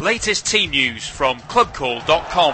Latest team news from clubcall.com.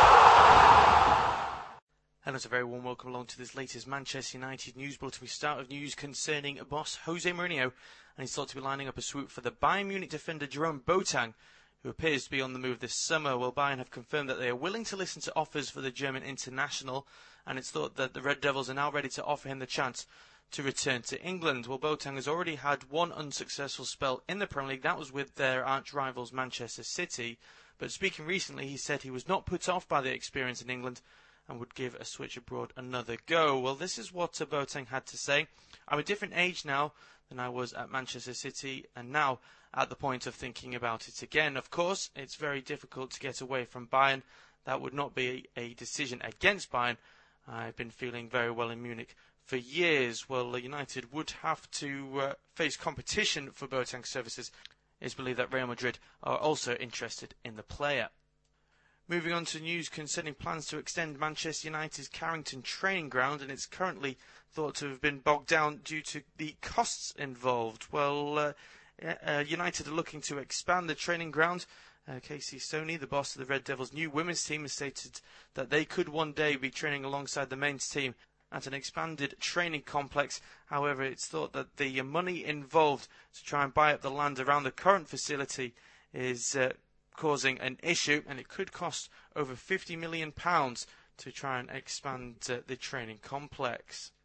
Hello, it's a very warm welcome along to this latest Manchester United news bulletin. We start with news concerning boss Jose Mourinho, and he's thought to be lining up a swoop for the Bayern Munich defender Jerome Boateng, who appears to be on the move this summer. Well, Bayern have confirmed that they are willing to listen to offers for the German international, and it's thought that the Red Devils are now ready to offer him the chance to return to England. Well, Boateng has already had one unsuccessful spell in the Premier League. That was with their arch rivals Manchester City. But speaking recently, he said he was not put off by the experience in England and would give a switch abroad another go. Well, this is what Boateng had to say. I'm a different age now than I was at Manchester City, and now at the point of thinking about it again. Of course, it's very difficult to get away from Bayern. That would not be a decision against Bayern. I've been feeling very well in Munich for years. Well, United would have to face competition for Boateng's services. It's believed that Real Madrid are also interested in the player. Moving on to news concerning plans to extend Manchester United's Carrington training ground, and it's currently thought to have been bogged down due to the costs involved. Well, United are looking to expand the training ground. Casey Stoney, the boss of the Red Devils' new women's team, has stated that they could one day be training alongside the men's team at an expanded training complex. However, it's thought that the money involved to try and buy up the land around the current facility is causing an issue, and it could cost over £50 million to try and expand the training complex.